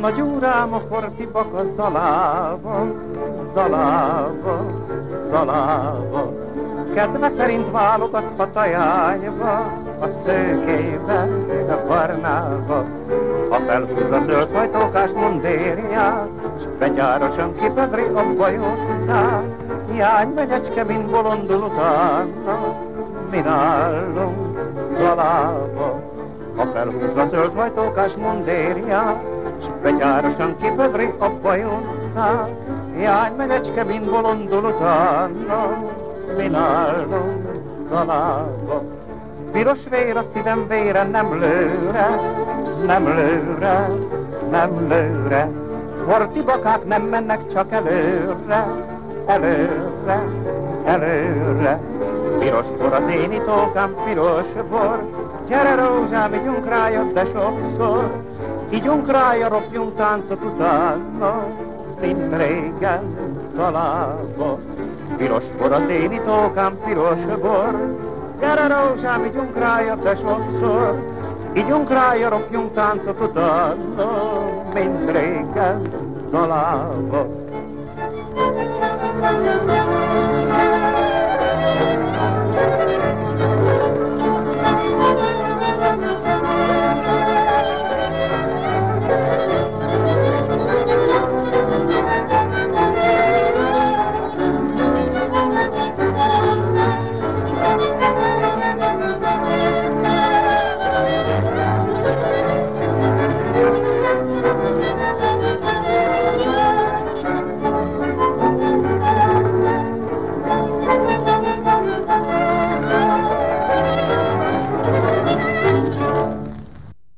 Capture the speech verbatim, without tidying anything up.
Nagy úrám a fortibak a zalába, zalába, zalába. Kedve szerint válogathat a jányba, a szőkébe, a barnába. A felhúzza zöld hajtókás mundérját, s begyárosan kipedri a bajószát. Jány megyecske, mint bolondul utána, min állunk zalába. A felhúzza zöld hajtókás mundérját, s begyárosan kipedri a bajószát. Jány megyecske, mint bolondul utána, min állunk zalába. Piros vér a szívem vére, nem lőre, nem lőre, nem lőre. Fortibakák nem mennek csak előre, előre, előre. Piros bor az én itókám, piros bor. Gyere rózsám, ígyunk rája, de sokszor. Ígyunk rája, ropjunk táncot utána, mint régen zalába. Piros bor az én itókám, piros bor. Gyere rózsám, ígyunk rája, de sokszor. Ígyunk rája, ropjunk táncot utána, mint régen zalába.